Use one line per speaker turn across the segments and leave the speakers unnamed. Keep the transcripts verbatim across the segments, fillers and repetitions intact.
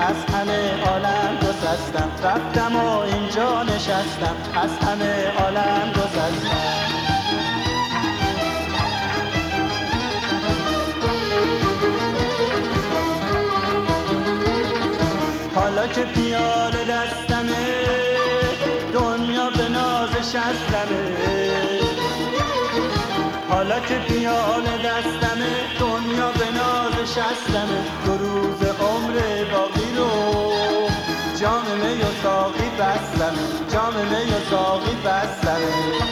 از همه عالم گسستم، رفتم و اینجا نشستم، از همه عالم گسستم. حالا که پیاله دستمه، دنیا به ناز شستمه. حالا که پیاله دستمه، دنیا به ناز شستمه. دو روز عمر باقی رو جام می و ساقی بستمه، جام می و ساقی بستمه.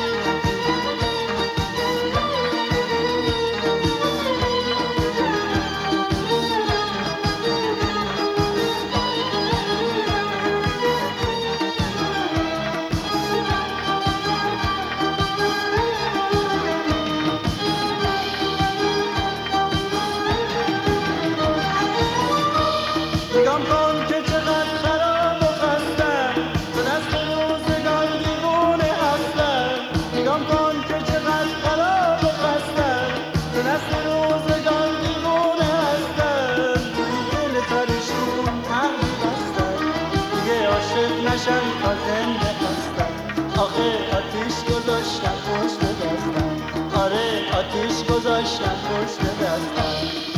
نگام کن که چقدر خراب و خستم، به دست روزگار دیوونه هستم. نگام کن که چقدر خراب و خستم، به دست روزگار دیوونه هستم. توی دل پریشون تنگ بستم، دیگه عاشق نشم تا زنده هستم. آخه آتیش گذاشتم پشت دستم، آره آتیش گذاشتم پشت دستم.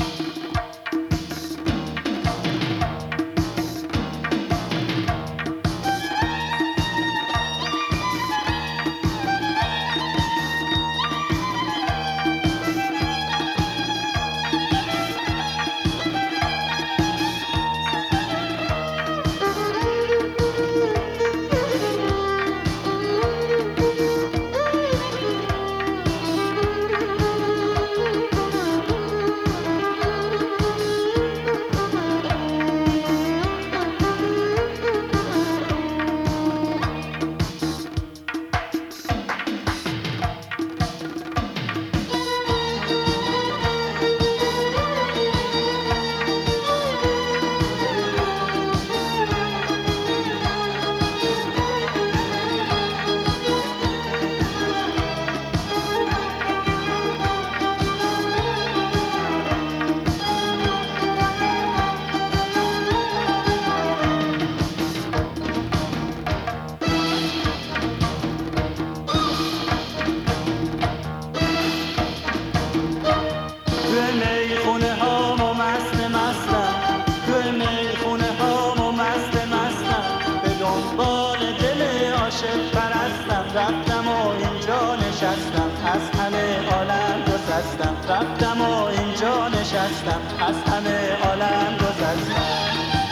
رفتم و اینجا نشستم، از همه عالم گسستم. رفتم و اینجا نشستم، از همه عالم گسستم.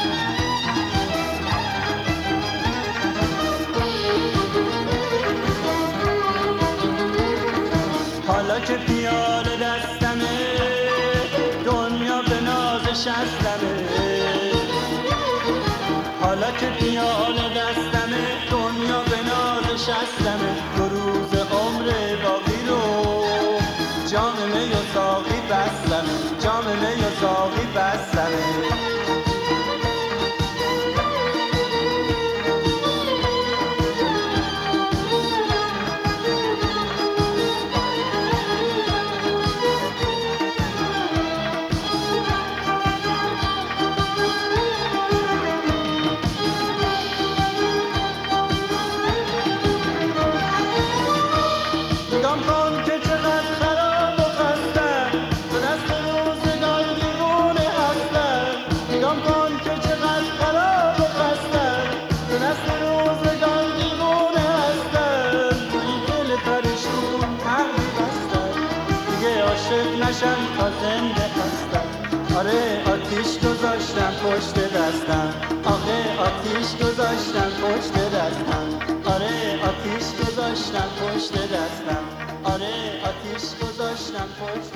حالا که پیاله دستمه، دنیا به ناز شستمه. حالا که پیاله دستمه، دنیا به ناز شستمه. دو روز عمر باقی رو جام می و ساقی بستمه، جام می و ساقی بستمه. نگام کن که چقدر خراب و خستم، به دست روزگار دیوونه هستم. نگام کن که چقدر خراب و خستم، به دست روزگار دیوونه هستم. توی دل پریشون تنگ بستم، دیگه عاشق نشم تا زنده هستم. آره آتیش گذاشتم پشت دستم، آخه آتیش گذاشتم پشت دستم. آره آتیش گذاشتم پشت دستم، آره آتیش گذاشتم پشت